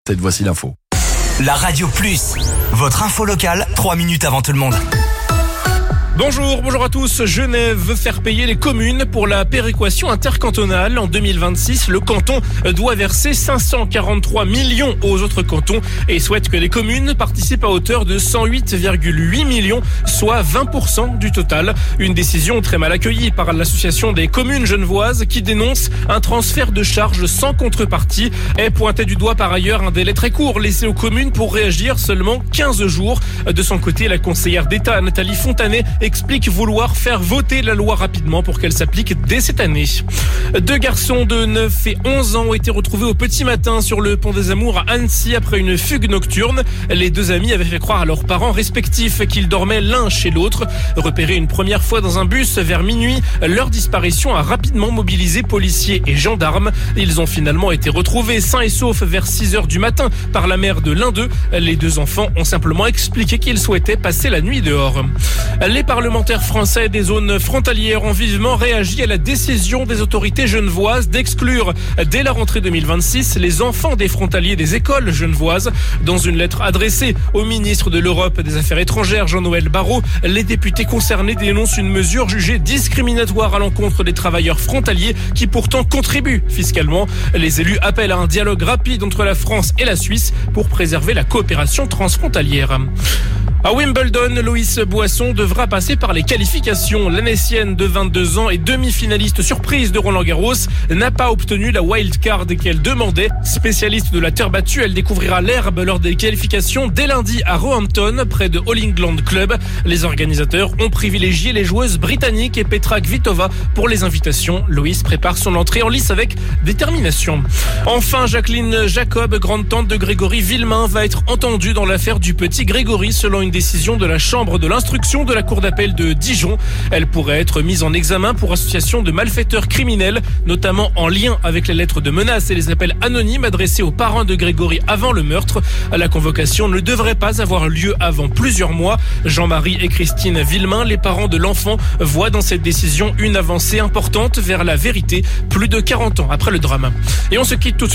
tête. Voici l'info. La Radio Plus, votre info locale, 3 minutes avant tout le monde. Bonjour à tous. Genève veut faire payer les communes pour la péréquation intercantonale. En 2026, le canton doit verser 543 millions aux autres cantons et souhaite que les communes participent à hauteur de 108,8 millions, soit 20% du total. Une décision très mal accueillie par l'association des communes genevoises qui dénonce un transfert de charges sans contrepartie et pointait du doigt par ailleurs un délai très court laissé aux communes pour réagir, seulement 15 jours. De son côté, la conseillère d'État Nathalie Fontanet explique vouloir faire voter la loi rapidement pour qu'elle s'applique dès cette année. 2 garçons de 9 et 11 ans ont été retrouvés au petit matin sur le pont des Amours à Annecy après une fugue nocturne. Les 2 amis avaient fait croire à leurs parents respectifs qu'ils dormaient l'un chez l'autre. Repérés une première fois dans un bus vers minuit, leur disparition a rapidement mobilisé policiers et gendarmes. Ils ont finalement été retrouvés sains et saufs vers 6h du matin par la mère de l'un d'eux. Les 2 enfants ont simplement expliqué qu'ils souhaitaient passer la nuit dehors. Les parlementaires français des zones frontalières ont vivement réagi à la décision des autorités genevoises d'exclure dès la rentrée 2026 les enfants des frontaliers des écoles genevoises. Dans une lettre adressée au ministre de l'Europe des Affaires étrangères Jean-Noël Barrot, les députés concernés dénoncent une mesure jugée discriminatoire à l'encontre des travailleurs frontaliers qui pourtant contribuent fiscalement. Les élus appellent à un dialogue rapide entre la France et la Suisse pour préserver la coopération transfrontalière. À Wimbledon, Loïs Boisson devra passer par les qualifications. L'Annécienne de 22 ans et demi-finaliste surprise de Roland-Garros n'a pas obtenu la wildcard qu'elle demandait. Spécialiste de la terre battue, elle découvrira l'herbe lors des qualifications dès lundi à Roehampton, près de All England Club. Les organisateurs ont privilégié les joueuses britanniques et Petra Kvitova pour les invitations. Loïs prépare son entrée en lice avec détermination. Enfin, Jacqueline Jacob, grande-tante de Grégory Villemain, va être entendue dans l'affaire du petit Grégory selon une décision de la chambre de l'instruction de la cour d'appel de Dijon. Elle pourrait être mise en examen pour association de malfaiteurs criminels, notamment en lien avec les lettres de menaces et les appels anonymes adressés aux parents de Grégory avant le meurtre. La convocation ne devrait pas avoir lieu avant plusieurs mois. Jean-Marie et Christine Villemain, les parents de l'enfant, voient dans cette décision une avancée importante vers la vérité, plus de 40 ans après le drame. Et on se quitte tout de suite.